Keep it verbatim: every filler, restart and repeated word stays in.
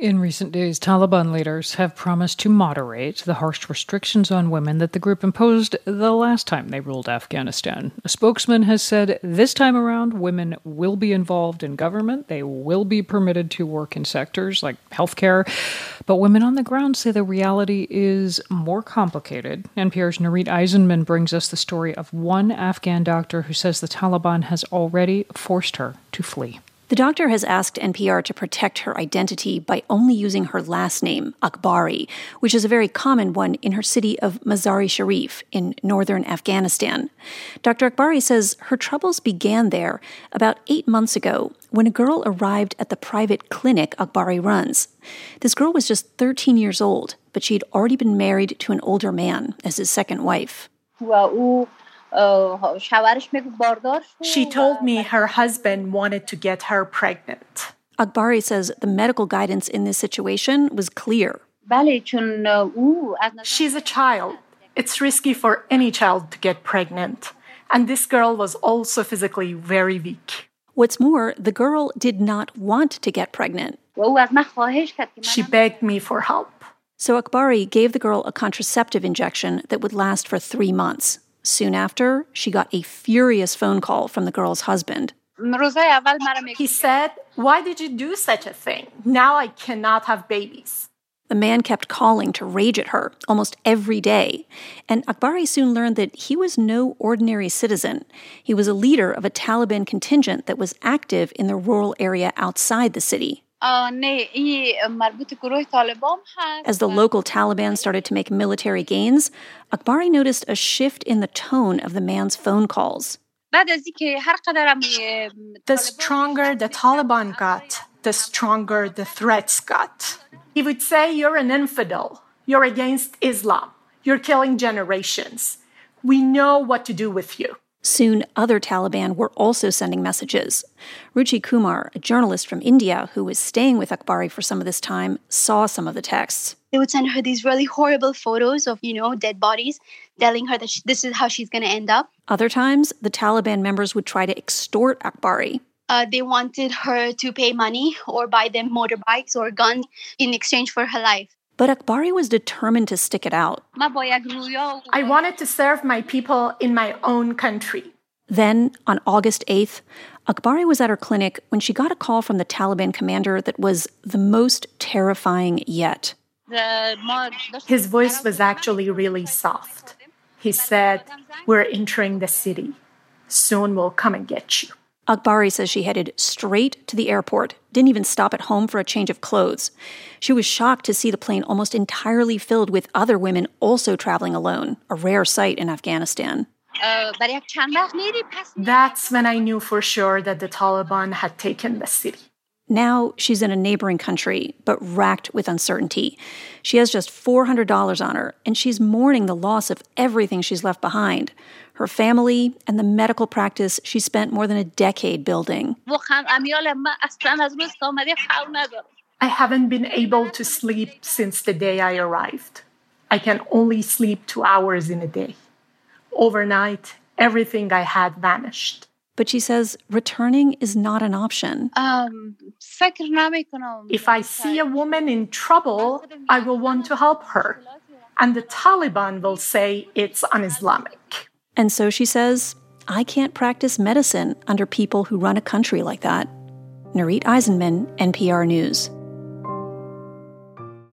In recent days, Taliban leaders have promised to moderate the harsh restrictions on women that the group imposed the last time they ruled Afghanistan. A spokesman has said this time around, women will be involved in government. They will be permitted to work in sectors like healthcare. But women on the ground say the reality is more complicated. N P R's Nurit Eisenman brings us the story of one Afghan doctor who says the Taliban has already forced her to flee. The doctor has asked N P R to protect her identity by only using her last name, Akbari, which is a very common one in her city of Mazar-e Sharif in northern Afghanistan. Doctor Akbari says her troubles began there about eight months ago when a girl arrived at the private clinic Akbari runs. This girl was just thirteen years old, but she'd already been married to an older man as his second wife. She told me her husband wanted to get her pregnant. Akbari says the medical guidance in this situation was clear. She's a child. It's risky for any child to get pregnant. And this girl was also physically very weak. What's more, the girl did not want to get pregnant. She begged me for help. So Akbari gave the girl a contraceptive injection that would last for three months. Soon after, she got a furious phone call from the girl's husband. He said, "Why did you do such a thing? Now I cannot have babies." The man kept calling to rage at her almost every day. And Akbari soon learned that he was no ordinary citizen. He was a leader of a Taliban contingent that was active in the rural area outside the city. As the local Taliban started to make military gains, Akbari noticed a shift in the tone of the man's phone calls. The stronger the Taliban got, the stronger the threats got. He would say, "You're an infidel. You're against Islam. You're killing generations. We know what to do with you." Soon, other Taliban were also sending messages. Ruchi Kumar, a journalist from India who was staying with Akbari for some of this time, saw some of the texts. They would send her these really horrible photos of, you know, dead bodies, telling her that she, this is how she's going to end up. Other times, the Taliban members would try to extort Akbari. Uh, they wanted her to pay money or buy them motorbikes or guns in exchange for her life. But Akbari was determined to stick it out. I wanted to serve my people in my own country. Then, on August eighth, Akbari was at her clinic when she got a call from the Taliban commander that was the most terrifying yet. His voice was actually really soft. He said, "We're entering the city. Soon we'll come and get you." Akbari says she headed straight to the airport, didn't even stop at home for a change of clothes. She was shocked to see the plane almost entirely filled with other women also traveling alone, a rare sight in Afghanistan. That's when I knew for sure that the Taliban had taken the city. Now she's in a neighboring country, but racked with uncertainty. She has just four hundred dollars on her, and she's mourning the loss of everything she's left behind. Her family and the medical practice she spent more than a decade building. I haven't been able to sleep since the day I arrived. I can only sleep two hours in a day. Overnight, everything I had vanished. But she says returning is not an option. Um, if I see a woman in trouble, I will want to help her. And the Taliban will say it's un-Islamic. And so she says, I can't practice medicine under people who run a country like that. Nurit Eisenman, N P R News.